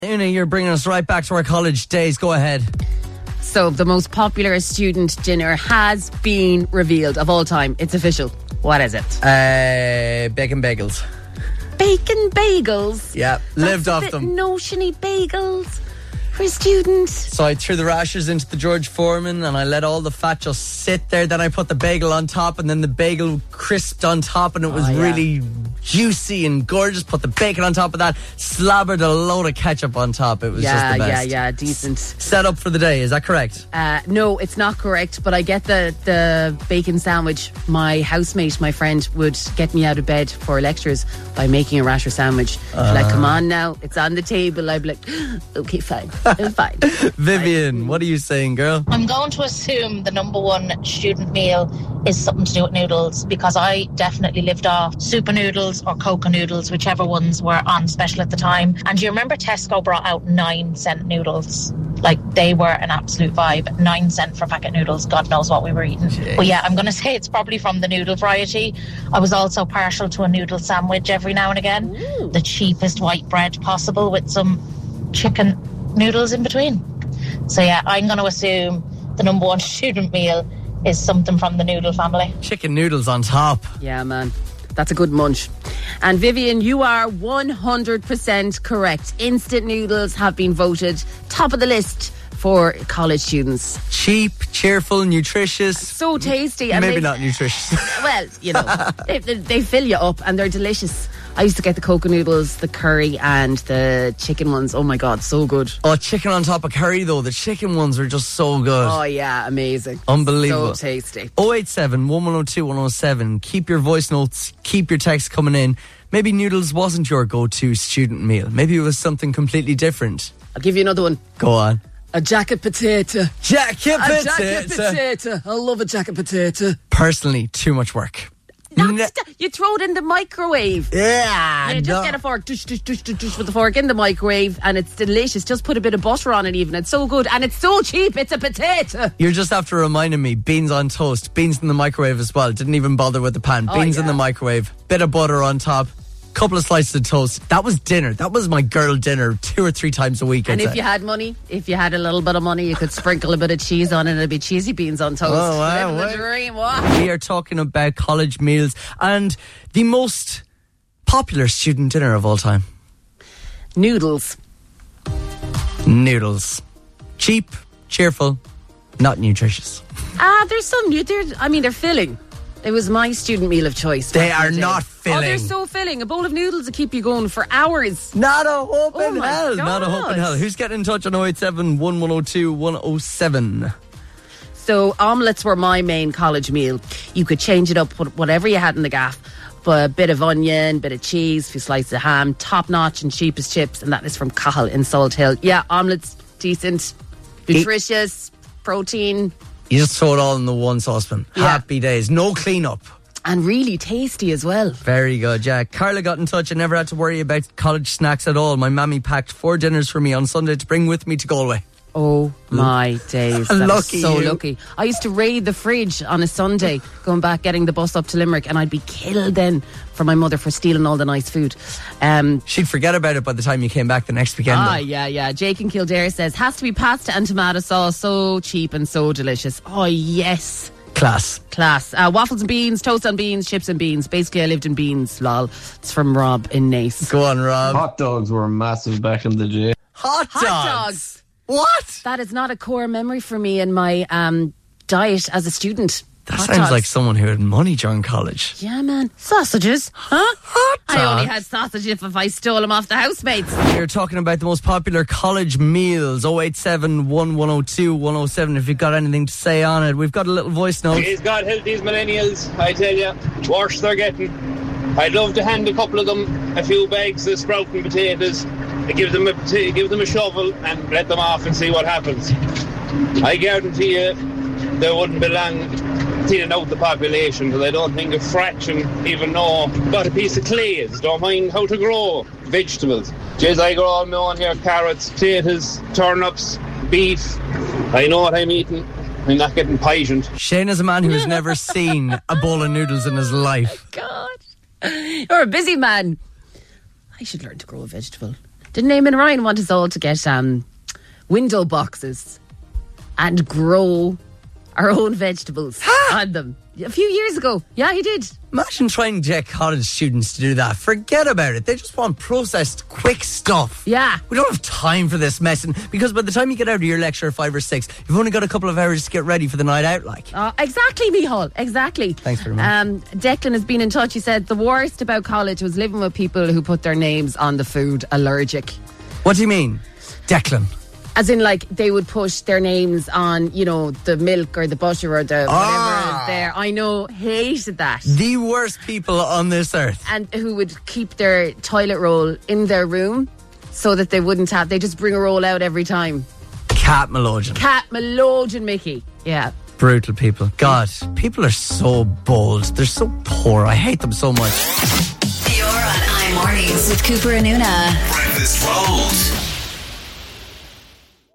Una, you're bringing us right back to our college days. Go ahead. So, the most popular student dinner has been revealed of all time. It's official. What is it? Bacon bagels. Bacon bagels? Yeah, lived off That's a bit them. notiony bagels for a student. So I threw the rashers into the George Foreman and I let all the fat just sit there. Then I put the bagel on top and then the bagel crisped on top and it was really juicy and gorgeous. Put the bacon on top of that, slobbered a load of ketchup on top. It was just the best. Yeah, decent. Set up for the day, is that correct? No, it's not correct, but I get the bacon sandwich. My housemate, my friend, would get me out of bed for lectures by making a rasher sandwich. She's like, come on now, it's on the table. I'd be like, okay, fine. It's fine. Vivian, what are you saying, girl? I'm going to assume the number one student meal is something to do with noodles, because I definitely lived off super noodles or Coca noodles, whichever ones were on special at the time. And do you remember Tesco brought out 9-cent noodles? Like, they were an absolute vibe. 9 cent for a packet of noodles. God knows what we were eating. Jeez. But yeah, I'm going to say it's probably from the noodle variety. I was also partial to a noodle sandwich every now and again. Ooh. The cheapest white bread possible with some chicken noodles in between. So yeah, I'm going to assume the number one student meal is something from the noodle family. Chicken noodles on top. Yeah, man. That's a good munch. And Vivian, you are 100% correct. Instant noodles have been voted top of the list for college students. Cheap, cheerful, nutritious. So tasty. And maybe not nutritious. Well, you know, they fill you up and they're delicious. I used to get the Coca noodles, the curry and the chicken ones. Oh my God, so good. Oh, chicken on top of curry though. The chicken ones are just so good. Oh yeah, amazing. Unbelievable. So tasty. 087 1102 107. Keep your voice notes, keep your texts coming in. Maybe noodles wasn't your go-to student meal. Maybe it was something completely different. I'll give you another one. Go on. A jacket potato. Jacket potato. A jacket potato. I love a jacket potato. Personally, too much work. You throw it in the microwave. Yeah. You just get a fork, dush, with the fork in the microwave, and it's delicious. Just put a bit of butter on it even. It's so good. And it's so cheap. It's a potato. You're just after reminding me, beans on toast, beans in the microwave as well. Didn't even bother with the pan. Beans in the microwave, bit of butter on top, couple of slices of toast. That was dinner. That was my girl dinner 2 or 3 times a week. And if you had money, if you had a little bit of money, you could sprinkle a bit of cheese on it and it'd be cheesy beans on toast. Oh, wow. Living the dream. What? We are talking about college meals and the most popular student dinner of all time. Noodles. Noodles. Cheap, cheerful, not nutritious. There's some, they're filling. It was my student meal of choice. They are not filling. Oh, they're so filling. A bowl of noodles will keep you going for hours. Not a hope in hell. God. Not a hope in hell. Who's getting in touch on 087 1102 107? So omelettes were my main college meal. You could change it up, put whatever you had in the gaff. But a bit of onion, bit of cheese, a few slices of ham, top notch and cheap as chips. And that is from Cahill in Salt Hill. Yeah, omelettes, decent, nutritious, protein. You just throw it all in the one saucepan. Yeah. Happy days. No cleanup. And really tasty as well. Very good, yeah. Carla got in touch and never had to worry about college snacks at all. My mammy packed 4 dinners for me on Sunday to bring with me to Galway. Oh my days. Lucky. I used to raid the fridge on a Sunday, going back, getting the bus up to Limerick, and I'd be killed then for my mother for stealing all the nice food. She'd forget about it by the time you came back the next weekend. Yeah. Jake in Kildare says, has to be pasta and tomato sauce, so cheap and so delicious. Oh, yes. Class. Waffles and beans, toast on beans, chips and beans. Basically, I lived in beans, lol. It's from Rob in Naas. Go on, Rob. Hot dogs were massive back in the day. Hot dogs? What? That is not a core memory for me in my diet as a student. That sounds like someone who had money during college. Yeah, man. Sausages. Huh? Hot dogs? I only had sausage if I stole them off the housemates. You're talking about the most popular college meals. 087 1102 107 if you've got anything to say on it. We've got a little voice note. Please God help these millennials, I tell you. Worse they're getting. I'd love to hand a couple of them a few bags of sprouting potatoes, give them a shovel and let them off and see what happens. I guarantee you they wouldn't belong thinning out the population, because I don't think a fraction even know what a piece of clay is, don't mind how to grow vegetables. Jeez, I grow all my own here, carrots, potatoes, turnips, beef. I know what I'm eating. I'm not getting patient. Shane is a man who has never seen a bowl of noodles in his life. God, you're a busy man. I should learn to grow a vegetable. Didn't Eamon and Ryan want us all to get window boxes and grow our own vegetables on them? A few years ago. Yeah, he did. Imagine trying to get college students to do that. Forget about it. They just want processed, quick stuff. Yeah. We don't have time for this mess. Because by the time you get out of your lecture at 5 or 6, you've only got a couple of hours to get ready for the night out, like. Exactly, Micheál. Exactly. Thanks very much. Declan has been in touch. He said the worst about college was living with people who put their names on the food allergic. What do you mean? Declan? As in, like, they would push their names on, you know, the milk or the butter or the whatever is there. I know, hated that. The worst people on this earth. And who would keep their toilet roll in their room so that they wouldn't have... They just bring a roll out every time. Cat Melogen. Cat Melogen, Mickey. Yeah. Brutal people. God, people are so bold. They're so poor. I hate them so much. You're on iMornings with Cooper and Una. Breakfast Rolls.